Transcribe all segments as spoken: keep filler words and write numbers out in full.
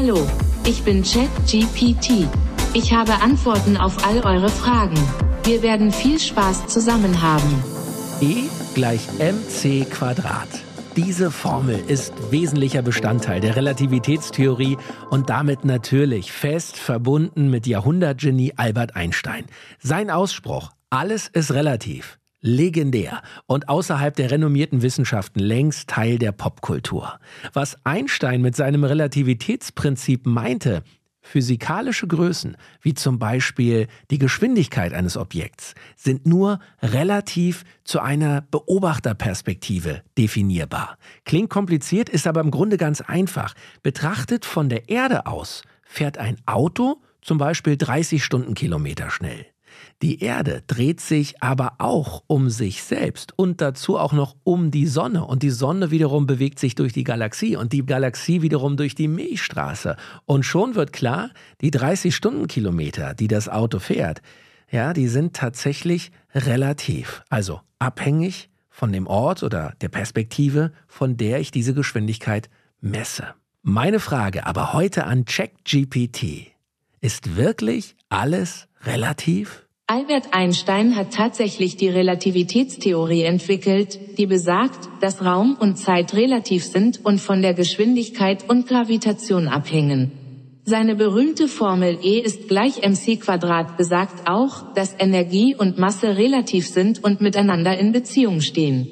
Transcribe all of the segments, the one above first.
Hallo, ich bin ChatGPT. Ich habe Antworten auf all eure Fragen. Wir werden viel Spaß zusammen haben. E gleich mc Quadrat. Diese Formel ist wesentlicher Bestandteil der Relativitätstheorie und damit natürlich fest verbunden mit Jahrhundertgenie Albert Einstein. Sein Ausspruch, alles ist relativ, legendär und außerhalb der renommierten Wissenschaften längst Teil der Popkultur. Was Einstein mit seinem Relativitätsprinzip meinte, physikalische Größen, wie zum Beispiel die Geschwindigkeit eines Objekts, sind nur relativ zu einer Beobachterperspektive definierbar. Klingt kompliziert, ist aber im Grunde ganz einfach. Betrachtet von der Erde aus fährt ein Auto zum Beispiel dreißig Stundenkilometer schnell. Die Erde dreht sich aber auch um sich selbst und dazu auch noch um die Sonne. Und die Sonne wiederum bewegt sich durch die Galaxie und die Galaxie wiederum durch die Milchstraße. Und schon wird klar, die dreißig Stundenkilometer, die das Auto fährt, ja, die sind tatsächlich relativ. Also abhängig von dem Ort oder der Perspektive, von der ich diese Geschwindigkeit messe. Meine Frage aber heute an ChatGPT: Ist wirklich alles relativ? Albert Einstein hat tatsächlich die Relativitätstheorie entwickelt, die besagt, dass Raum und Zeit relativ sind und von der Geschwindigkeit und Gravitation abhängen. Seine berühmte Formel E ist gleich mc Quadrat besagt auch, dass Energie und Masse relativ sind und miteinander in Beziehung stehen.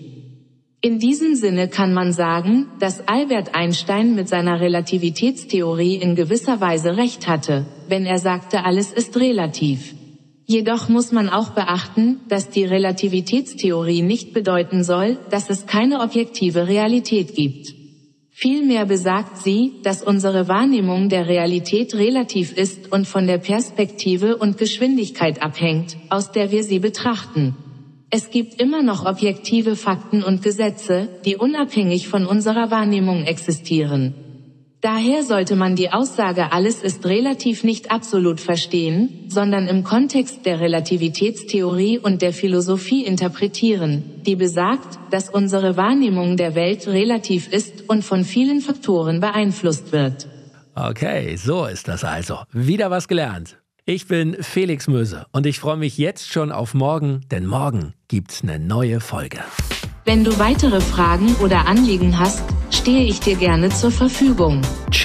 In diesem Sinne kann man sagen, dass Albert Einstein mit seiner Relativitätstheorie in gewisser Weise recht hatte, wenn er sagte, alles ist relativ. Jedoch muss man auch beachten, dass die Relativitätstheorie nicht bedeuten soll, dass es keine objektive Realität gibt. Vielmehr besagt sie, dass unsere Wahrnehmung der Realität relativ ist und von der Perspektive und Geschwindigkeit abhängt, aus der wir sie betrachten. Es gibt immer noch objektive Fakten und Gesetze, die unabhängig von unserer Wahrnehmung existieren. Daher sollte man die Aussage alles ist relativ nicht absolut verstehen, sondern im Kontext der Relativitätstheorie und der Philosophie interpretieren, die besagt, dass unsere Wahrnehmung der Welt relativ ist und von vielen Faktoren beeinflusst wird. Okay, so ist das also. Wieder was gelernt. Ich bin Felix Möse und ich freue mich jetzt schon auf morgen, denn morgen gibt's eine neue Folge. Wenn du weitere Fragen oder Anliegen hast, stehe ich dir gerne zur Verfügung.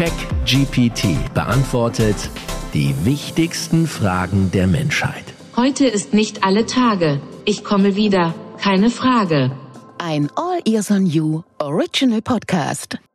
ChatGPT beantwortet die wichtigsten Fragen der Menschheit. Heute ist nicht alle Tage. Ich komme wieder, keine Frage. Ein All Ears on You Original Podcast.